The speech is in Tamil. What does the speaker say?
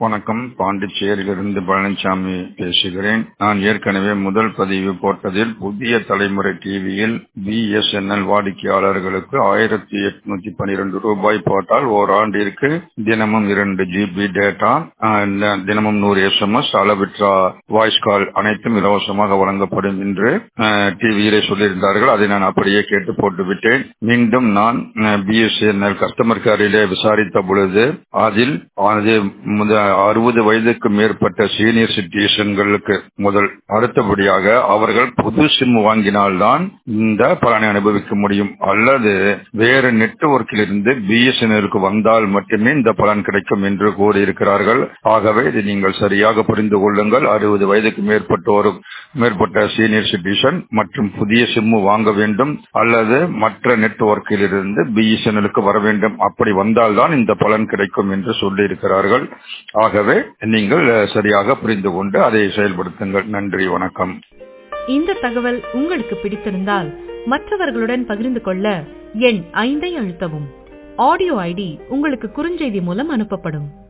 வணக்கம். பாண்டிச்சேரியிலிருந்து பழனிசாமி பேசுகிறேன். நான் ஏற்கனவே முதல் பதிவு போட்டதில் புதிய தலைமுறை டிவியில் BSNL வாடிக்கையாளர்களுக்கு 1812 ரூபாய் போட்டால் ஓராண்டிற்கு தினமும் 2 GB டேட்டா, தினமும் 100 SMS, அளவற்ற வாய்ஸ் கால் அனைத்தும் இலவசமாக வழங்கப்படும் என்று டிவியிலே சொல்லியிருந்தார்கள். அதை நான் அப்படியே கேட்டு போட்டுவிட்டேன். மீண்டும் நான் BSNL கஸ்டமர் கேரிலே விசாரித்த பொழுது அதில் 60 வயதுக்கு மேற்பட்ட சீனியர் சிட்டிசன்களுக்கு முதல், அடுத்தபடியாக அவர்கள் புது சிம் வாங்கினால்தான் இந்த பலனை அனுபவிக்க முடியும், அல்லது வேறு நெட்வொர்க்கில் இருந்து BSNLக்கு வந்தால் மட்டுமே இந்த பலன் கிடைக்கும் என்று கூறியிருக்கிறார்கள். ஆகவே இதை நீங்கள் சரியாக புரிந்து கொள்ளுங்கள். 60 வயதுக்கு மேற்பட்ட சீனியர் சிட்டிசன் மற்றும் புதிய சிம் வாங்க வேண்டும், அல்லது மற்ற நெட்வொர்க்கில் இருந்து BSNLக்கு வர வேண்டும். அப்படி வந்தால்தான் இந்த பலன் கிடைக்கும் என்று சொல்லியிருக்கிறார்கள். ஆகவே நீங்கள் சரியாக புரிந்து கொண்டு அதை செயல்படுத்துங்கள். நன்றி, வணக்கம். இந்த தகவல் உங்களுக்கு பிடித்திருந்தால் மற்றவர்களுடன் பகிர்ந்து கொள்ள எண் 5 அழுத்தவும். ஆடியோ ஐடி உங்களுக்கு குறுஞ்செய்தி மூலம் அனுப்பப்படும்.